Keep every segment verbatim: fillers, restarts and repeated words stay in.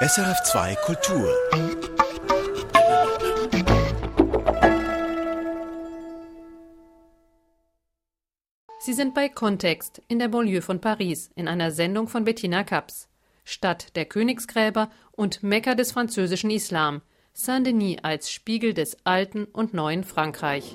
S R F zwei Kultur. Sie sind bei Kontext in der Banlieue von Paris in einer Sendung von Bettina Kaps. Stadt der Königsgräber und Mekka des französischen Islam. Saint-Denis als Spiegel des alten und neuen Frankreich.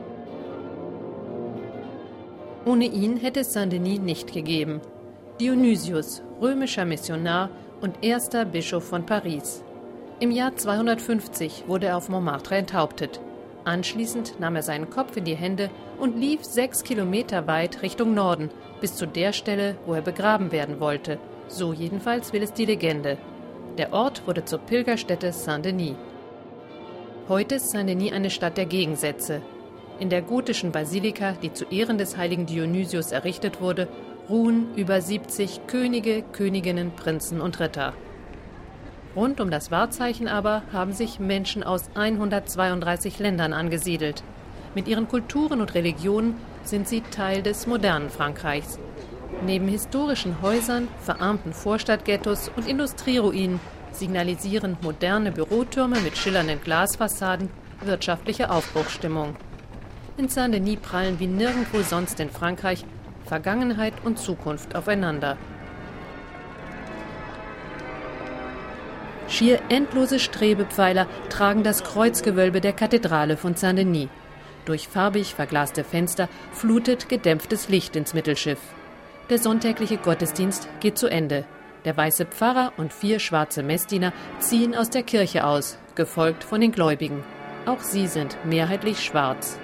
Ohne ihn hätte es Saint-Denis nicht gegeben. Dionysius, römischer Missionar und erster Bischof von Paris. Im Jahr zweihundertfünfzig wurde er auf Montmartre enthauptet. Anschließend nahm er seinen Kopf in die Hände und lief sechs Kilometer weit Richtung Norden, bis zu der Stelle, wo er begraben werden wollte. So jedenfalls will es die Legende. Der Ort wurde zur Pilgerstätte Saint-Denis. Heute ist Saint-Denis eine Stadt der Gegensätze. In der gotischen Basilika, die zu Ehren des heiligen Dionysius errichtet wurde, ruhen über siebzig Könige, Königinnen, Prinzen und Ritter. Rund um das Wahrzeichen aber haben sich Menschen aus hundertzweiunddreißig Ländern angesiedelt. Mit ihren Kulturen und Religionen sind sie Teil des modernen Frankreichs. Neben historischen Häusern, verarmten Vorstadtghettos und Industrieruinen signalisieren moderne Bürotürme mit schillernden Glasfassaden wirtschaftliche Aufbruchsstimmung. In Saint-Denis prallen wie nirgendwo sonst in Frankreich Vergangenheit und Zukunft aufeinander. Schier endlose Strebepfeiler tragen das Kreuzgewölbe der Kathedrale von Saint-Denis. Durch farbig verglaste Fenster flutet gedämpftes Licht ins Mittelschiff. Der sonntägliche Gottesdienst geht zu Ende. Der weiße Pfarrer und vier schwarze Messdiener ziehen aus der Kirche aus, gefolgt von den Gläubigen. Auch sie sind mehrheitlich schwarz.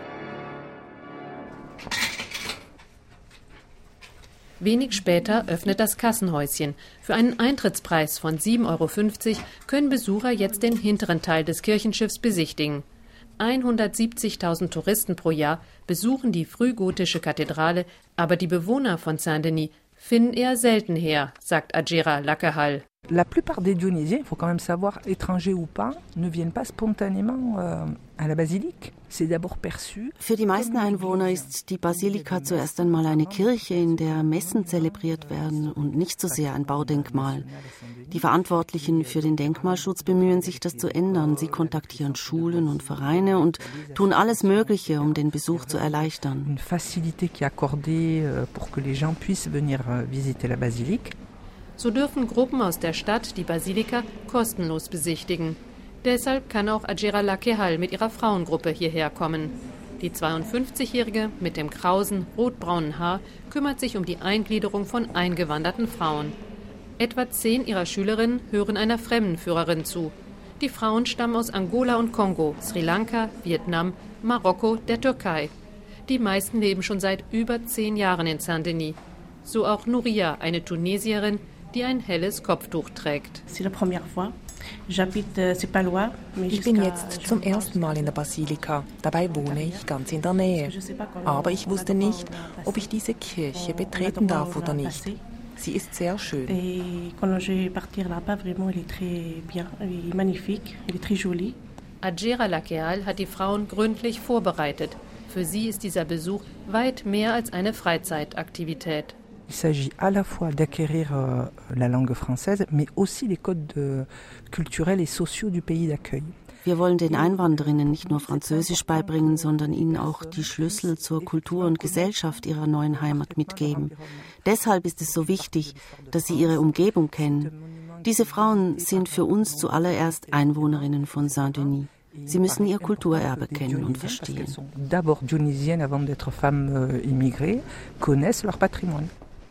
Wenig später öffnet das Kassenhäuschen. Für einen Eintrittspreis von sieben Euro fünfzig können Besucher jetzt den hinteren Teil des Kirchenschiffs besichtigen. hundertsiebzigtausend Touristen pro Jahr besuchen die frühgotische Kathedrale, aber die Bewohner von Saint-Denis finden eher selten her, sagt Adjera Lakehal. La plupart des Dionysiens, il faut quand même savoir, étrangers ou pas, ne viennent pas spontanément euh, à la basilique. C'est d'abord perçu. Für die meisten Einwohner ist die Basilika zuerst einmal eine Kirche, in der Messen zelebriert werden und nicht so sehr ein Baudenkmal. Die Verantwortlichen für den Denkmalschutz bemühen sich, das zu ändern. Sie kontaktieren Schulen und Vereine und tun alles Mögliche, um den Besuch zu erleichtern. Une facilité qui est accordée pour que les gens puissent venir visiter la basilique. So dürfen Gruppen aus der Stadt die Basilika kostenlos besichtigen. Deshalb kann auch Adjera Lakehal mit ihrer Frauengruppe hierher kommen. Die zweiundfünfzigjährige mit dem krausen, rotbraunen Haar kümmert sich um die Eingliederung von eingewanderten Frauen. Etwa zehn ihrer Schülerinnen hören einer Fremdenführerin zu. Die Frauen stammen aus Angola und Kongo, Sri Lanka, Vietnam, Marokko, der Türkei. Die meisten leben schon seit über zehn Jahren in Saint-Denis. So auch Nouria, eine Tunesierin, die ein helles Kopftuch trägt. Ich bin jetzt zum ersten Mal in der Basilika. Dabei wohne ich ganz in der Nähe. Aber ich wusste nicht, ob ich diese Kirche betreten darf oder nicht. Sie ist sehr schön. Adjera Lakehal hat die Frauen gründlich vorbereitet. Für sie ist dieser Besuch weit mehr als eine Freizeitaktivität. Il s'agit à la fois d'acquérir euh, la langue française, mais aussi les codes euh, culturels et sociaux du pays d'accueil. Wir wollen den Einwanderinnen nicht nur Französisch beibringen, sondern ihnen auch die Schlüssel zur Kultur und Gesellschaft ihrer neuen Heimat mitgeben. Deshalb ist es so wichtig, dass sie ihre Umgebung kennen. Diese Frauen sind für uns zuallererst Einwohnerinnen von Saint-Denis. Sie müssen ihr Kulturerbe kennen und verstehen. D'abord dionysiennes avant d'être femmes immigrées, connaissent leur patrimoine.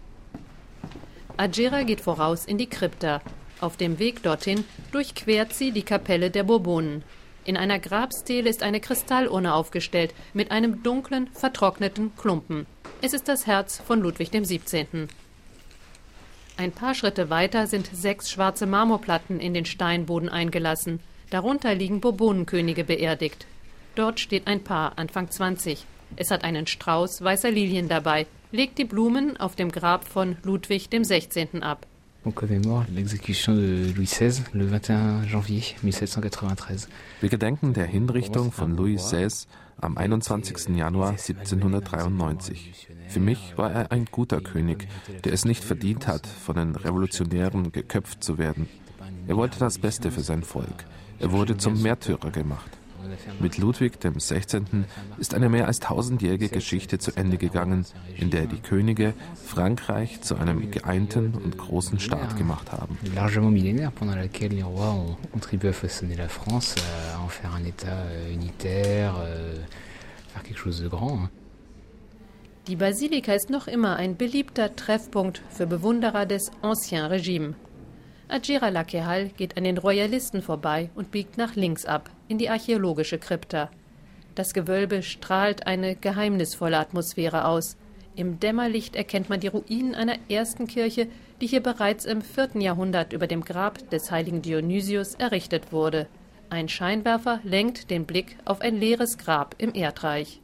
Adjera geht voraus in die Krypta. Auf dem Weg dorthin durchquert sie die Kapelle der Bourbonen. In einer Grabstele ist eine Kristallurne aufgestellt mit einem dunklen, vertrockneten Klumpen. Es ist das Herz von Ludwig dem siebzehnten. Ein paar Schritte weiter sind sechs schwarze Marmorplatten in den Steinboden eingelassen. Darunter liegen Bourbonenkönige beerdigt. Dort steht ein Paar, Anfang zwanzig. Es hat einen Strauß weißer Lilien dabei, legt die Blumen auf dem Grab von Ludwig dem sechzehnten ab. On commémore l'exécution de Louis seize le vingt et un janvier dreizehnhundertachtunddreißig. Wir gedenken der Hinrichtung von Louis seize am einundzwanzigsten Januar siebzehnhundertdreiundneunzig. Für mich war er ein guter König, der es nicht verdient hat, von den Revolutionären geköpft zu werden. Er wollte das Beste für sein Volk. Er wurde zum Märtyrer gemacht. Mit Ludwig dem Sechzehnten ist eine mehr als tausendjährige Geschichte zu Ende gegangen, in der die Könige Frankreich zu einem geeinten und großen Staat gemacht haben. Largement millénaire, pendant laquelle les rois ont contribué à façonner la France, à en faire un État unitaire, faire quelque chose de grand. Die Basilika ist noch immer ein beliebter Treffpunkt für Bewunderer des Ancien Regime. Adjira-Lakehal geht an den Royalisten vorbei und biegt nach links ab, in die archäologische Krypta. Das Gewölbe strahlt eine geheimnisvolle Atmosphäre aus. Im Dämmerlicht erkennt man die Ruinen einer ersten Kirche, die hier bereits im vierten Jahrhundert über dem Grab des heiligen Dionysius errichtet wurde. Ein Scheinwerfer lenkt den Blick auf ein leeres Grab im Erdreich.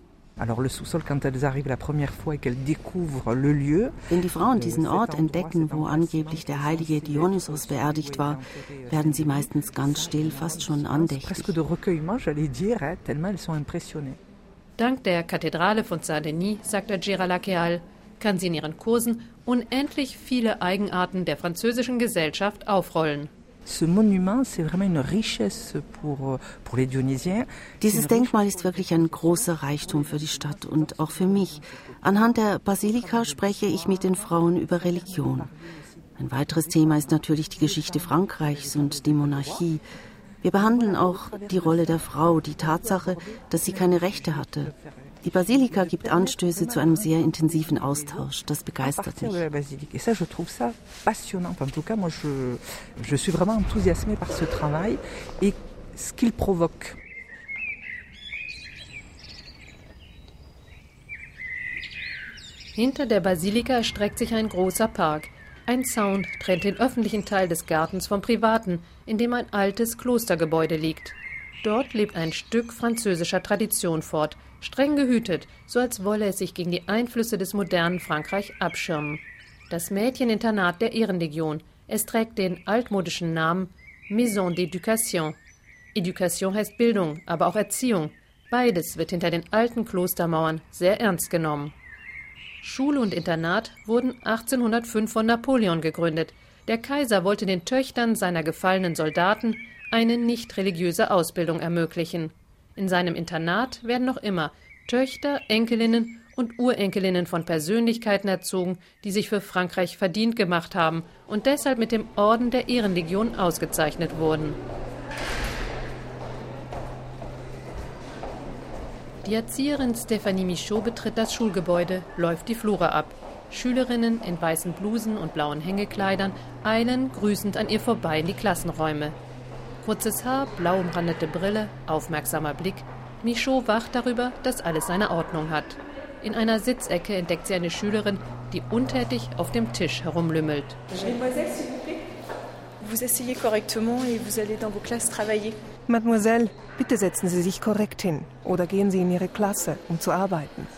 Wenn die Frauen diesen Ort entdecken, wo angeblich der heilige Dionysos beerdigt war, werden sie meistens ganz still, fast schon andächtig. Dank der Kathedrale von Saint-Denis, sagt Adjira-Lakehal, kann sie in ihren Kursen unendlich viele Eigenarten der französischen Gesellschaft aufrollen. Dieses Denkmal ist wirklich ein großer Reichtum für die Stadt und auch für mich. Anhand der Basilika spreche ich mit den Frauen über Religion. Ein weiteres Thema ist natürlich die Geschichte Frankreichs und die Monarchie. Wir behandeln auch die Rolle der Frau, die Tatsache, dass sie keine Rechte hatte. Die Basilika gibt Anstöße zu einem sehr intensiven Austausch. Das begeistert mich. Hinter der Basilika erstreckt sich ein großer Park. Ein Zaun trennt den öffentlichen Teil des Gartens vom privaten, in dem ein altes Klostergebäude liegt. Dort lebt ein Stück französischer Tradition fort, streng gehütet, so als wolle es sich gegen die Einflüsse des modernen Frankreich abschirmen. Das Mädcheninternat der Ehrenlegion. Es trägt den altmodischen Namen Maison d'Éducation. Education heißt Bildung, aber auch Erziehung. Beides wird hinter den alten Klostermauern sehr ernst genommen. Schule und Internat wurden achtzehnhundertfünf von Napoleon gegründet. Der Kaiser wollte den Töchtern seiner gefallenen Soldaten eine nicht religiöse Ausbildung ermöglichen. In seinem Internat werden noch immer Töchter, Enkelinnen und Urenkelinnen von Persönlichkeiten erzogen, die sich für Frankreich verdient gemacht haben und deshalb mit dem Orden der Ehrenlegion ausgezeichnet wurden. Die Erzieherin Stéphanie Michaud betritt das Schulgebäude, läuft die Flure ab. Schülerinnen in weißen Blusen und blauen Hängekleidern eilen grüßend an ihr vorbei in die Klassenräume. Kurzes Haar, blau umrandete Brille, aufmerksamer Blick. Michaud wacht darüber, dass alles seine Ordnung hat. In einer Sitzecke entdeckt sie eine Schülerin, die untätig auf dem Tisch herumlümmelt. Mademoiselle, bitte setzen Sie sich korrekt hin oder gehen Sie in Ihre Klasse, um zu arbeiten.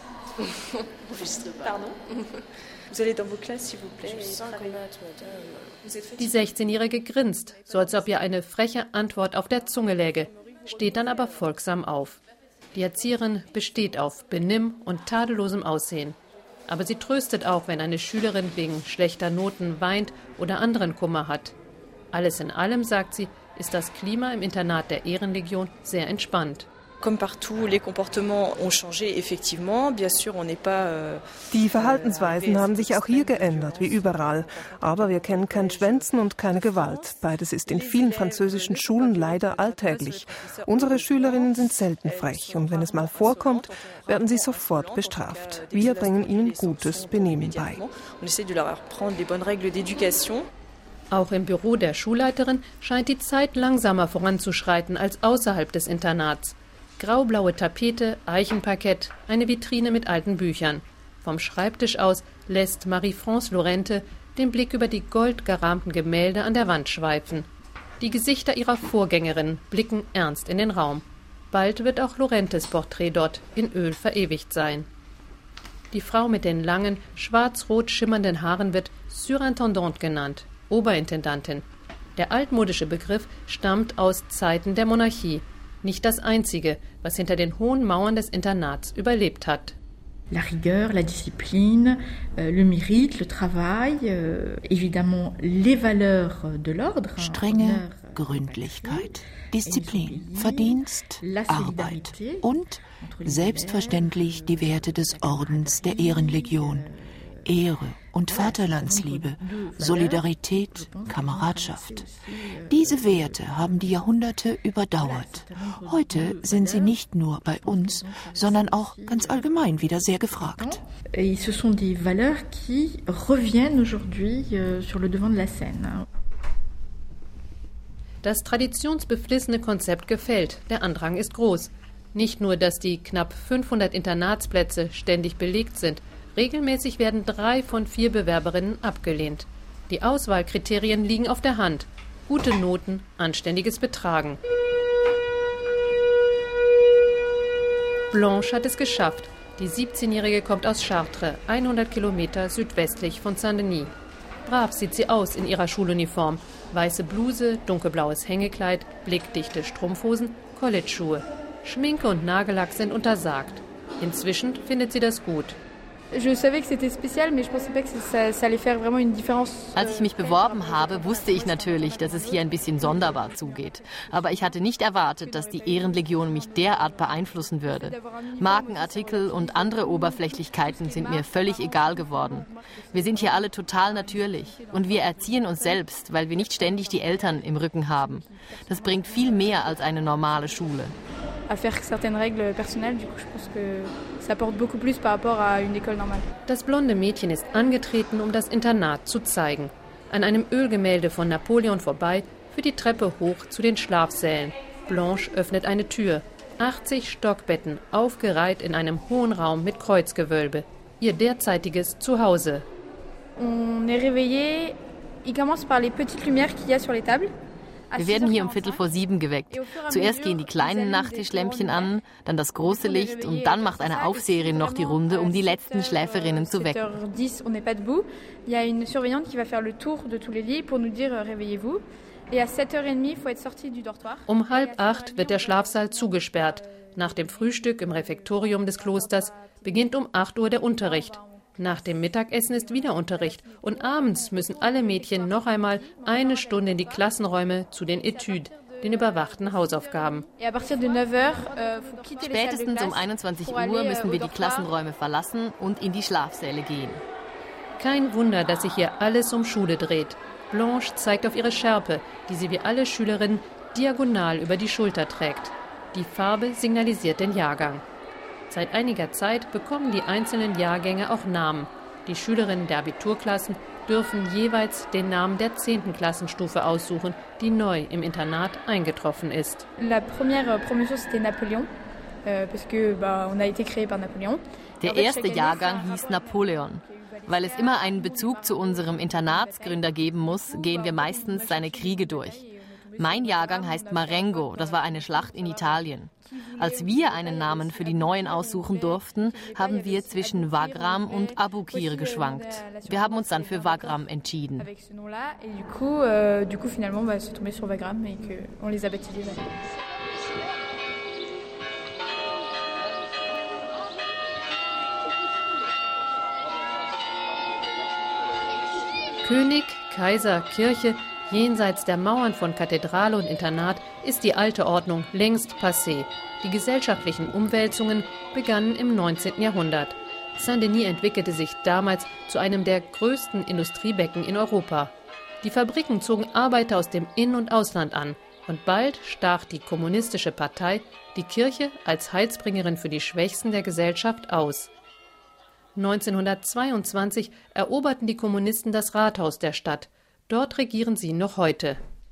Die sechzehnjährige grinst, so als ob ihr eine freche Antwort auf der Zunge läge, steht dann aber folgsam auf. Die Erzieherin besteht auf Benimm und tadellosem Aussehen. Aber sie tröstet auch, wenn eine Schülerin wegen schlechter Noten weint oder anderen Kummer hat. Alles in allem, sagt sie, ist das Klima im Internat der Ehrenlegion sehr entspannt. Die Verhaltensweisen haben sich auch hier geändert, wie überall. Aber wir kennen kein Schwänzen und keine Gewalt. Beides ist in vielen französischen Schulen leider alltäglich. Unsere Schülerinnen sind selten frech und wenn es mal vorkommt, werden sie sofort bestraft. Wir bringen ihnen gutes Benehmen bei. Auch im Büro der Schulleiterin scheint die Zeit langsamer voranzuschreiten als außerhalb des Internats. Graublaue Tapete, Eichenparkett, eine Vitrine mit alten Büchern. Vom Schreibtisch aus lässt Marie-France Lorente den Blick über die goldgerahmten Gemälde an der Wand schweifen. Die Gesichter ihrer Vorgängerinnen blicken ernst in den Raum. Bald wird auch Lorentes Porträt dort in Öl verewigt sein. Die Frau mit den langen, schwarz-rot schimmernden Haaren wird Surintendante genannt, Oberintendantin. Der altmodische Begriff stammt aus Zeiten der Monarchie. Nicht das einzige, was hinter den hohen Mauern des Internats überlebt hat. La rigueur, la discipline, le mérite, le travail, évidemment les valeurs de l'ordre. Strenge, Gründlichkeit, Disziplin, Verdienst, Arbeit und selbstverständlich die Werte des Ordens der Ehrenlegion. Ehre und Vaterlandsliebe, Solidarität, Kameradschaft. Diese Werte haben die Jahrhunderte überdauert. Heute sind sie nicht nur bei uns, sondern auch ganz allgemein wieder sehr gefragt. Ce sont des valeurs qui reviennent aujourd'hui sur le devant de la scène. Das traditionsbeflissene Konzept gefällt, der Andrang ist groß. Nicht nur, dass die knapp fünfhundert Internatsplätze ständig belegt sind, regelmäßig werden drei von vier Bewerberinnen abgelehnt. Die Auswahlkriterien liegen auf der Hand. Gute Noten, anständiges Betragen. Blanche hat es geschafft. Die siebzehnjährige kommt aus Chartres, hundert Kilometer südwestlich von Saint-Denis. Brav sieht sie aus in ihrer Schuluniform. Weiße Bluse, dunkelblaues Hängekleid, blickdichte Strumpfhosen, Collegeschuhe. Schminke und Nagellack sind untersagt. Inzwischen findet sie das gut. Als ich mich beworben habe, wusste ich natürlich, dass es hier ein bisschen sonderbar zugeht. Aber ich hatte nicht erwartet, dass die Ehrenlegion mich derart beeinflussen würde. Markenartikel und andere Oberflächlichkeiten sind mir völlig egal geworden. Wir sind hier alle total natürlich. Und wir erziehen uns selbst, weil wir nicht ständig die Eltern im Rücken haben. Das bringt viel mehr als eine normale Schule. Das blonde Mädchen ist angetreten, um das Internat zu zeigen. An einem Ölgemälde von Napoleon vorbei, für die Treppe hoch zu den Schlafsälen. Blanche öffnet eine Tür. achtzig Stockbetten, aufgereiht in einem hohen Raum mit Kreuzgewölbe. Ihr derzeitiges Zuhause. On est réveillé. Il commence par les petites lumières qu'il y a sur les tables. Wir werden hier um Viertel vor sieben geweckt. Zuerst gehen die kleinen Nachttischlämpchen an, dann das große Licht und dann macht eine Aufseherin noch die Runde, um die letzten Schläferinnen zu wecken. Um halb acht wird der Schlafsaal zugesperrt. Nach dem Frühstück im Refektorium des Klosters beginnt um acht Uhr der Unterricht. Nach dem Mittagessen ist wieder Unterricht und abends müssen alle Mädchen noch einmal eine Stunde in die Klassenräume zu den Etudes, den überwachten Hausaufgaben. Spätestens um einundzwanzig Uhr müssen wir die Klassenräume verlassen und in die Schlafsäle gehen. Kein Wunder, dass sich hier alles um Schule dreht. Blanche zeigt auf ihre Schärpe, die sie wie alle Schülerinnen diagonal über die Schulter trägt. Die Farbe signalisiert den Jahrgang. Seit einiger Zeit bekommen die einzelnen Jahrgänge auch Namen. Die Schülerinnen der Abiturklassen dürfen jeweils den Namen der zehnten Klassenstufe aussuchen, die neu im Internat eingetroffen ist. La première promotion c'était Napoléon, parce que bah on a été créé par Napoléon. Der erste Jahrgang hieß Napoleon. Weil es immer einen Bezug zu unserem Internatsgründer geben muss, gehen wir meistens seine Kriege durch. Mein Jahrgang heißt Marengo, das war eine Schlacht in Italien. Als wir einen Namen für die Neuen aussuchen durften, haben wir zwischen Wagram und Abukir geschwankt. Wir haben uns dann für Wagram entschieden. König, Kaiser, Kirche, jenseits der Mauern von Kathedrale und Internat ist die alte Ordnung längst passé. Die gesellschaftlichen Umwälzungen begannen im neunzehnten Jahrhundert. Saint-Denis entwickelte sich damals zu einem der größten Industriebecken in Europa. Die Fabriken zogen Arbeiter aus dem In- und Ausland an. Und bald stach die kommunistische Partei die Kirche als Heilsbringerin für die Schwächsten der Gesellschaft aus. neunzehnhundertzweiundzwanzig eroberten die Kommunisten das Rathaus der Stadt. Dort regieren sie noch heute.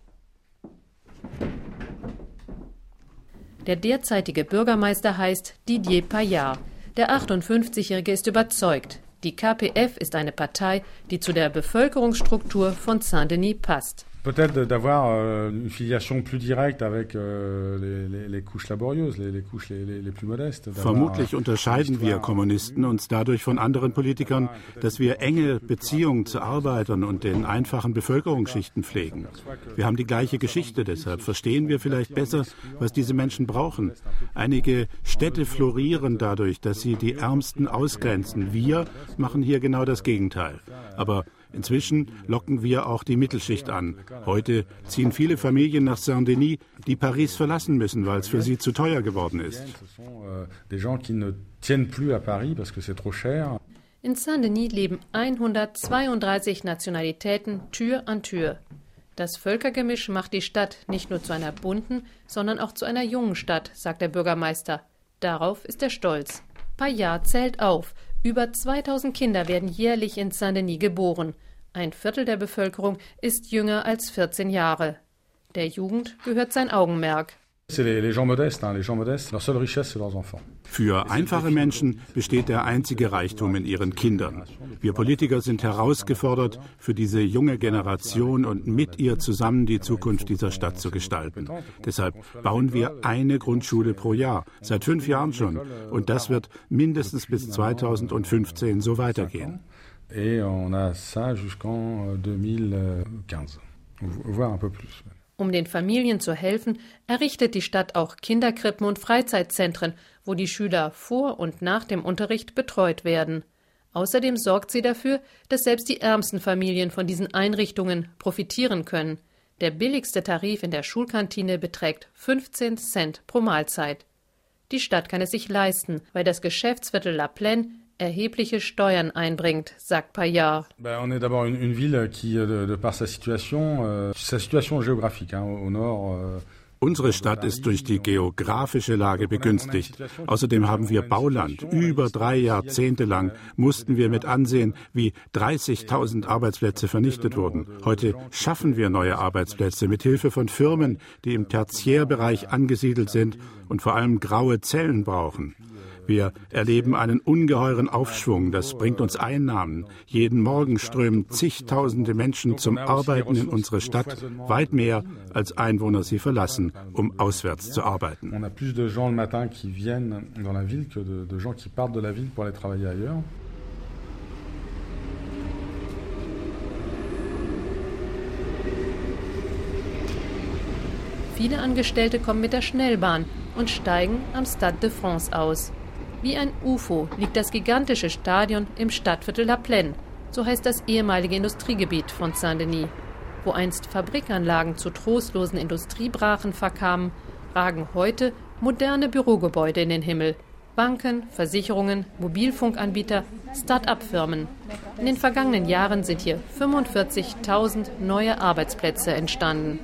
Der derzeitige Bürgermeister heißt Didier Paillard. Der achtundfünfzigjährige ist überzeugt. Die K P F ist eine Partei, die zu der Bevölkerungsstruktur von Saint-Denis passt. Peut-être d'avoir une filiation plus directe avec les, les, les couches laborieuses, les, les couches les, les plus modestes. Vermutlich unterscheiden wir Kommunisten uns dadurch von anderen Politikern, dass wir enge Beziehungen zu Arbeitern und den einfachen Bevölkerungsschichten pflegen. Wir haben die gleiche Geschichte, deshalb verstehen wir vielleicht besser, was diese Menschen brauchen. Einige Städte florieren dadurch, dass sie die Ärmsten ausgrenzen. Wir machen hier genau das Gegenteil. Aber Inzwischen locken wir auch die Mittelschicht an. Heute ziehen viele Familien nach Saint-Denis, die Paris verlassen müssen, weil es für sie zu teuer geworden ist. In Saint-Denis leben hundertzweiunddreißig Nationalitäten Tür an Tür. Das Völkergemisch macht die Stadt nicht nur zu einer bunten, sondern auch zu einer jungen Stadt, sagt der Bürgermeister. Darauf ist er stolz. Payard zählt auf. Über zweitausend Kinder werden jährlich in Saint-Denis geboren. Ein Viertel der Bevölkerung ist jünger als vierzehn Jahre. Der Jugend gehört sein Augenmerk. Für einfache Menschen besteht der einzige Reichtum in ihren Kindern. Wir Politiker sind herausgefordert, für diese junge Generation und mit ihr zusammen die Zukunft dieser Stadt zu gestalten. Deshalb bauen wir eine Grundschule pro Jahr, seit fünf Jahren schon. Und das wird mindestens bis zweitausendfünfzehn so weitergehen. Et on a ça jusqu'en deux mille quinze, voire un peu plus. Um den Familien zu helfen, errichtet die Stadt auch Kinderkrippen und Freizeitzentren, wo die Schüler vor und nach dem Unterricht betreut werden. Außerdem sorgt sie dafür, dass selbst die ärmsten Familien von diesen Einrichtungen profitieren können. Der billigste Tarif in der Schulkantine beträgt fünfzehn Cent pro Mahlzeit. Die Stadt kann es sich leisten, weil das Geschäftsviertel La Plaine erhebliche Steuern einbringt, sagt Payard. On est d'abord une ville qui, de, de par sa situation, sa situation géographique, au nord. Unsere Stadt ist durch die geografische Lage begünstigt. Außerdem haben wir Bauland. Über drei Jahrzehnte lang mussten wir mit ansehen, wie dreißigtausend Arbeitsplätze vernichtet wurden. Heute schaffen wir neue Arbeitsplätze mit Hilfe von Firmen, die im Tertiärbereich angesiedelt sind und vor allem graue Zellen brauchen. Wir erleben einen ungeheuren Aufschwung, das bringt uns Einnahmen. Jeden Morgen strömen zigtausende Menschen zum Arbeiten in unsere Stadt, weit mehr als Einwohner sie verlassen, um auswärts zu arbeiten. On a plus de gens le matin qui viennent dans la ville que de, de gens qui partent de la ville pour aller travailler ailleurs. Viele Angestellte kommen mit der Schnellbahn und steigen am Stade de France aus. Wie ein U F O liegt das gigantische Stadion im Stadtviertel La Plaine, so heißt das ehemalige Industriegebiet von Saint-Denis. Wo einst Fabrikanlagen zu trostlosen Industriebrachen verkamen, ragen heute moderne Bürogebäude in den Himmel. Banken, Versicherungen, Mobilfunkanbieter, Start-up-Firmen. In den vergangenen Jahren sind hier fünfundvierzigtausend neue Arbeitsplätze entstanden.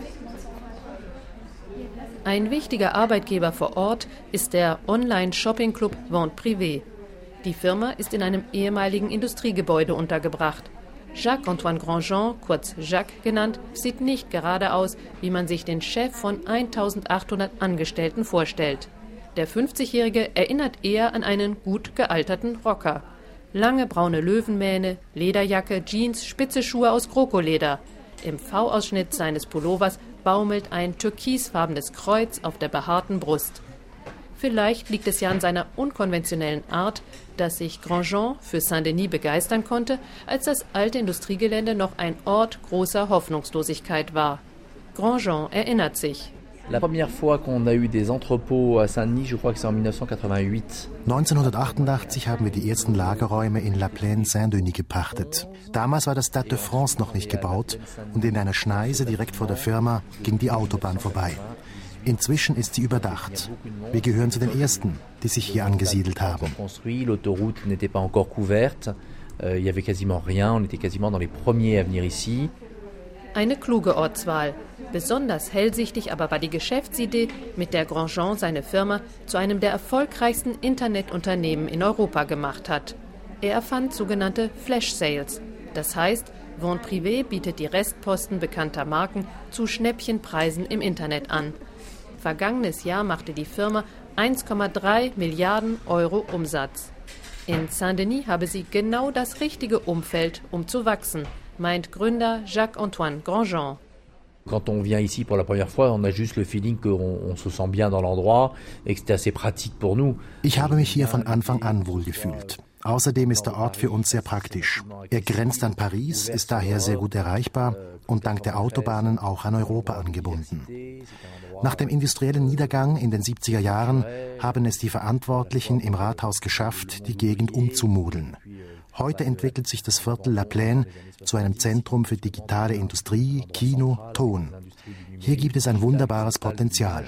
Ein wichtiger Arbeitgeber vor Ort ist der Online-Shopping-Club Vente Privée. Die Firma ist in einem ehemaligen Industriegebäude untergebracht. Jacques-Antoine Grandjean, kurz Jacques genannt, sieht nicht gerade aus, wie man sich den Chef von eintausendachthundert Angestellten vorstellt. Der fünfzigjährige erinnert eher an einen gut gealterten Rocker. Lange braune Löwenmähne, Lederjacke, Jeans, spitze Schuhe aus Krokoleder. Im V-Ausschnitt seines Pullovers baumelt ein türkisfarbenes Kreuz auf der behaarten Brust. Vielleicht liegt es ja an seiner unkonventionellen Art, dass sich Grandjean für Saint-Denis begeistern konnte, als das alte Industriegelände noch ein Ort großer Hoffnungslosigkeit war. Grandjean erinnert sich. La première fois qu'on a eu des entrepôts à Saint-Denis, je crois que c'est en neunzehnhundertachtundachtzig. neunzehnhundertachtundachtzig haben wir die ersten Lagerräume in La Plaine Saint-Denis gepachtet. Damals war das Stade de France noch nicht gebaut und in einer Schneise direkt vor der Firma ging die Autobahn vorbei. Inzwischen ist sie überdacht. Wir gehören zu den Ersten, die sich hier angesiedelt haben. L'autoroute n'était pas encore couverte. Il y avait quasiment rien. On était quasiment dans les premiers à venir ici. Eine kluge Ortswahl. Besonders hellsichtig aber war die Geschäftsidee, mit der Grandjean seine Firma zu einem der erfolgreichsten Internetunternehmen in Europa gemacht hat. Er erfand sogenannte Flash Sales. Das heißt, Vente Privée bietet die Restposten bekannter Marken zu Schnäppchenpreisen im Internet an. Vergangenes Jahr machte die Firma eins Komma drei Milliarden Euro Umsatz. In Saint-Denis habe sie genau das richtige Umfeld, um zu wachsen, meint Gründer Jacques-Antoine Grandjean. Quand on vient ici pour la première fois, on a juste le feeling qu'on on se sent bien dans l'endroit et que c'était assez pratique pour nous. Ich habe mich hier von Anfang an wohl gefühlt. Außerdem ist der Ort für uns sehr praktisch. Er grenzt an Paris, ist daher sehr gut erreichbar und dank der Autobahnen auch an Europa angebunden. Nach dem industriellen Niedergang in den siebziger Jahren haben es die Verantwortlichen im Rathaus geschafft, die Gegend umzumodeln. Heute entwickelt sich das Viertel La Plaine zu einem Zentrum für digitale Industrie, Kino, Ton. Hier gibt es ein wunderbares Potenzial.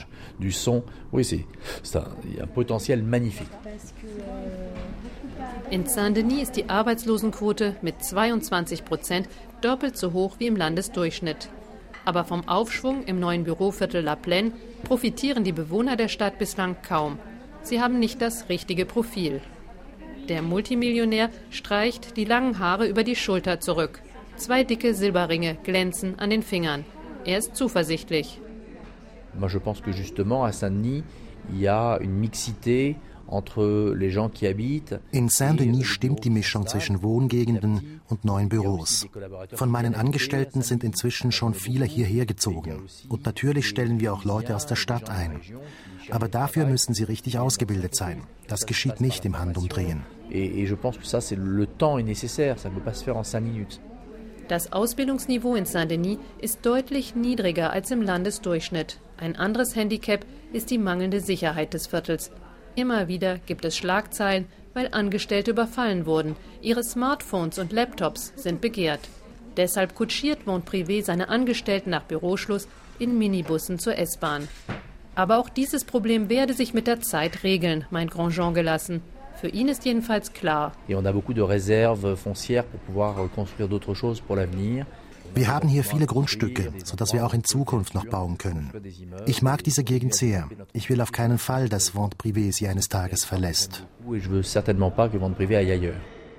In Saint-Denis ist die Arbeitslosenquote mit zweiundzwanzig Prozent doppelt so hoch wie im Landesdurchschnitt. Aber vom Aufschwung im neuen Büroviertel La Plaine profitieren die Bewohner der Stadt bislang kaum. Sie haben nicht das richtige Profil. Der Multimillionär streicht die langen Haare über die Schulter zurück. Zwei dicke Silberringe glänzen an den Fingern. Er ist zuversichtlich. Moi, je pense que justement à Saint-Denis, il y a une mixité entre les gens qui habitent. In Saint-Denis stimmt die Mischung zwischen Wohngegenden und neuen Büros. Von meinen Angestellten sind inzwischen schon viele hierher gezogen. Und natürlich stellen wir auch Leute aus der Stadt ein. Aber dafür müssen sie richtig ausgebildet sein. Das geschieht nicht im Handumdrehen. Et je pense que ça, c'est le temps est nécessaire. Ça ne peut pas se faire en cinq minutes. Das Ausbildungsniveau in Saint-Denis ist deutlich niedriger als im Landesdurchschnitt. Ein anderes Handicap ist die mangelnde Sicherheit des Viertels. Immer wieder gibt es Schlagzeilen, weil Angestellte überfallen wurden. Ihre Smartphones und Laptops sind begehrt. Deshalb kutschiert Monde Privé seine Angestellten nach Büroschluss in Minibussen zur S-Bahn. Aber auch dieses Problem werde sich mit der Zeit regeln, meint Grandjean gelassen. Für ihn ist jedenfalls klar. Et on a beaucoup de réserves foncières pour pouvoir construire d'autres choses pour l'avenir. Wir haben hier viele Grundstücke, sodass wir auch in Zukunft noch bauen können. Ich mag diese Gegend sehr. Ich will auf keinen Fall, dass Monde Privé sie eines Tages verlässt. Je veux certainement pas que Monde Privé aille ailleurs.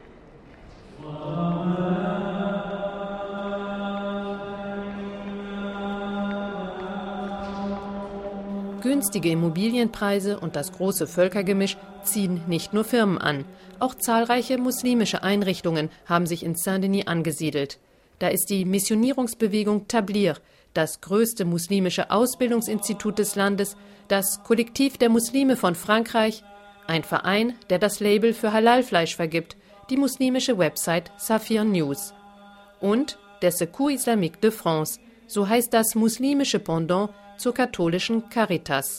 Günstige Immobilienpreise und das große Völkergemisch ziehen nicht nur Firmen an. Auch zahlreiche muslimische Einrichtungen haben sich in Saint-Denis angesiedelt. Da ist die Missionierungsbewegung Tablir, das größte muslimische Ausbildungsinstitut des Landes, das Kollektiv der Muslime von Frankreich, ein Verein, der das Label für Halal-Fleisch vergibt, die muslimische Website Safir News. Und der Secours Islamique de France, so heißt das muslimische Pendant zur katholischen Caritas.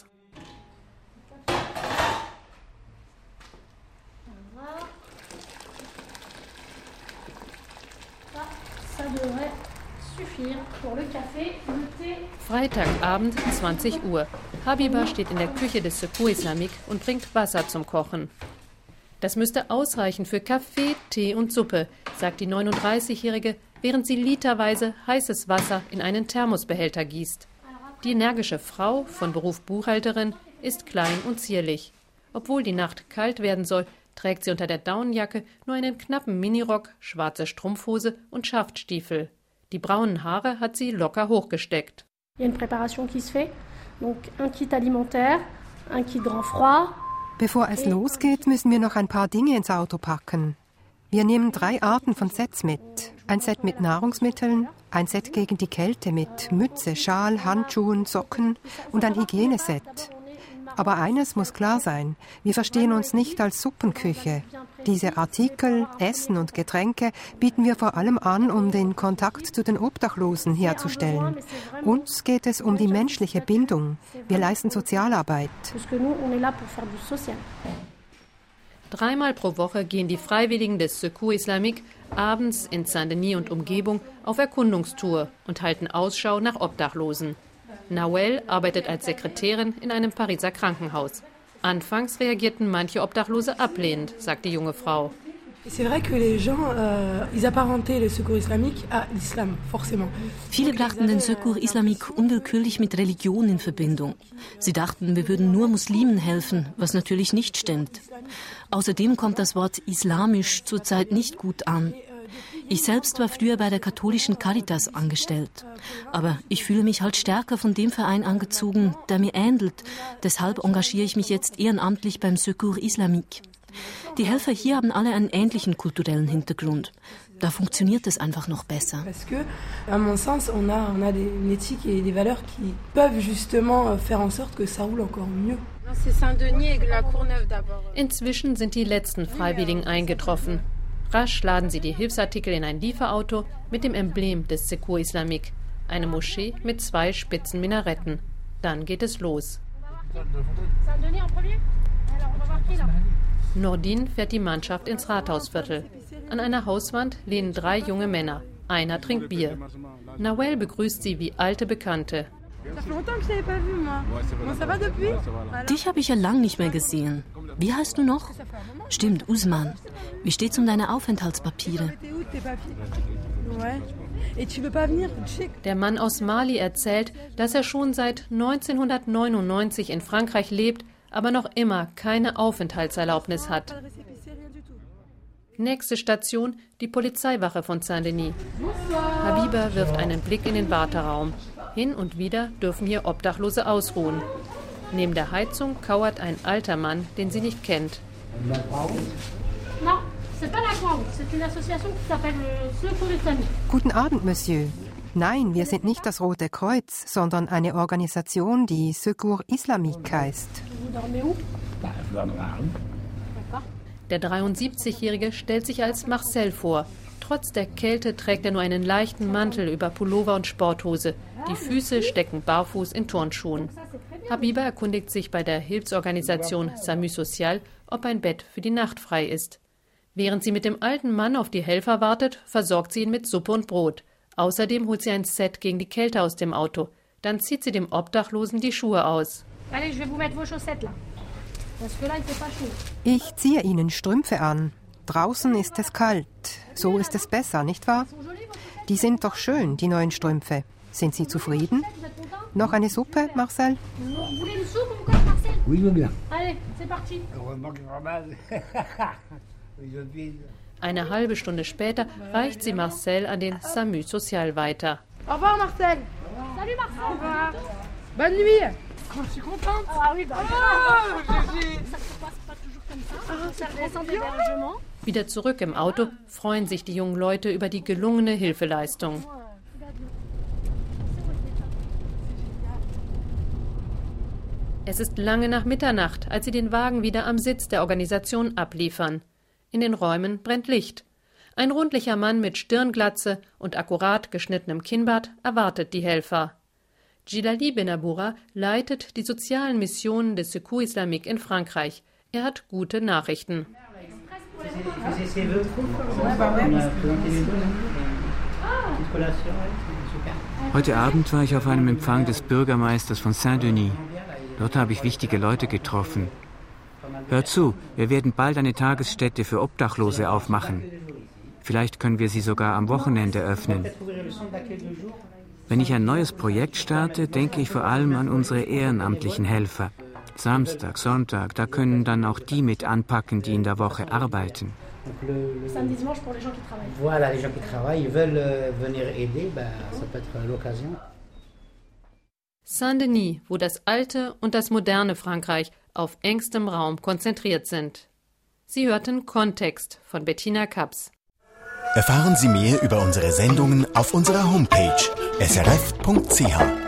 Freitagabend, zwanzig Uhr. Habiba steht in der Küche des Secours Islamique und bringt Wasser zum Kochen. Das müsste ausreichen für Kaffee, Tee und Suppe, sagt die neununddreißigjährige, während sie literweise heißes Wasser in einen Thermosbehälter gießt. Die energische Frau, von Beruf Buchhalterin, ist klein und zierlich. Obwohl die Nacht kalt werden soll, trägt sie unter der Daunenjacke nur einen knappen Minirock, schwarze Strumpfhose und Schaftstiefel. Die braunen Haare hat sie locker hochgesteckt. Bevor es losgeht, müssen wir noch ein paar Dinge ins Auto packen. Wir nehmen drei Arten von Sets mit. Ein Set mit Nahrungsmitteln, ein Set gegen die Kälte mit Mütze, Schal, Handschuhen, Socken und ein Hygieneset. Aber eines muss klar sein, wir verstehen uns nicht als Suppenküche. Diese Artikel, Essen und Getränke bieten wir vor allem an, um den Kontakt zu den Obdachlosen herzustellen. Uns geht es um die menschliche Bindung. Wir leisten Sozialarbeit. Dreimal pro Woche gehen die Freiwilligen des Secours Islamique abends in Saint-Denis und Umgebung auf Erkundungstour und halten Ausschau nach Obdachlosen. Nawel arbeitet als Sekretärin in einem Pariser Krankenhaus. Anfangs reagierten manche Obdachlose ablehnend, sagt die junge Frau. Viele brachten den Secours Islamique unwillkürlich mit Religion in Verbindung. Sie dachten, wir würden nur Muslimen helfen, was natürlich nicht stimmt. Außerdem kommt das Wort islamisch zurzeit nicht gut an. Ich selbst war früher bei der katholischen Caritas angestellt. Aber ich fühle mich halt stärker von dem Verein angezogen, der mir ähnelt. Deshalb engagiere ich mich jetzt ehrenamtlich beim Secours Islamique. Die Helfer hier haben alle einen ähnlichen kulturellen Hintergrund. Da funktioniert es einfach noch besser. Inzwischen sind die letzten Freiwilligen eingetroffen. Rasch laden sie die Hilfsartikel in ein Lieferauto mit dem Emblem des Secours Islamique. Eine Moschee mit zwei spitzen Minaretten. Dann geht es los. Nordin fährt die Mannschaft ins Rathausviertel. An einer Hauswand lehnen drei junge Männer. Einer trinkt Bier. Nawel begrüßt sie wie alte Bekannte. Dich habe ich ja lang nicht mehr gesehen. Wie heißt du noch? Stimmt, Usman. Wie steht's um deine Aufenthaltspapiere? Der Mann aus Mali erzählt, dass er schon seit neunzehnhundertneunundneunzig in Frankreich lebt, aber noch immer keine Aufenthaltserlaubnis hat. Nächste Station, die Polizeiwache von Saint-Denis. Habiba wirft einen Blick in den Warteraum. Hin und wieder dürfen hier Obdachlose ausruhen. Neben der Heizung kauert ein alter Mann, den sie nicht kennt. Guten Abend, Monsieur. Nein, wir sind nicht das Rote Kreuz, sondern eine Organisation, die Secours Islamique heißt. Der dreiundsiebzigjährige stellt sich als Marcel vor. Trotz der Kälte trägt er nur einen leichten Mantel über Pullover und Sporthose. Die Füße stecken barfuß in Turnschuhen. Habiba erkundigt sich bei der Hilfsorganisation SAMU Social, ob ein Bett für die Nacht frei ist. Während sie mit dem alten Mann auf die Helfer wartet, versorgt sie ihn mit Suppe und Brot. Außerdem holt sie ein Set gegen die Kälte aus dem Auto. Dann zieht sie dem Obdachlosen die Schuhe aus. Ich ziehe Ihnen Strümpfe an. Draußen ist es kalt. So ist es besser, nicht wahr? Die sind doch schön, die neuen Strümpfe. Sind Sie zufrieden? Noch eine Suppe, Marcel? Eine halbe Stunde später reicht sie Marcel an den SAMU Social weiter. Au revoir, Marcel. Salut, Marcel. Au revoir. Bonne nuit. Oh, je suis contente. Ah oui, bah. Oh, Wieder zurück im Auto freuen sich die jungen Leute über die gelungene Hilfeleistung. Es ist lange nach Mitternacht, als sie den Wagen wieder am Sitz der Organisation abliefern. In den Räumen brennt Licht. Ein rundlicher Mann mit Stirnglatze und akkurat geschnittenem Kinnbart erwartet die Helfer. Djilali Benaboura leitet die sozialen Missionen des Secours Islamique in Frankreich. Er hat gute Nachrichten. Heute Abend war ich auf einem Empfang des Bürgermeisters von Saint-Denis. Dort habe ich wichtige Leute getroffen. Hör zu, wir werden bald eine Tagesstätte für Obdachlose aufmachen. Vielleicht können wir sie sogar am Wochenende öffnen. Wenn ich ein neues Projekt starte, denke ich vor allem an unsere ehrenamtlichen Helfer. Samstag, Sonntag, da können dann auch die mit anpacken, die in der Woche arbeiten. Saint-Denis, wo das alte und das moderne Frankreich auf engstem Raum konzentriert sind. Sie hörten Kontext von Bettina Kaps. Erfahren Sie mehr über unsere Sendungen auf unserer Homepage s r f punkt c h.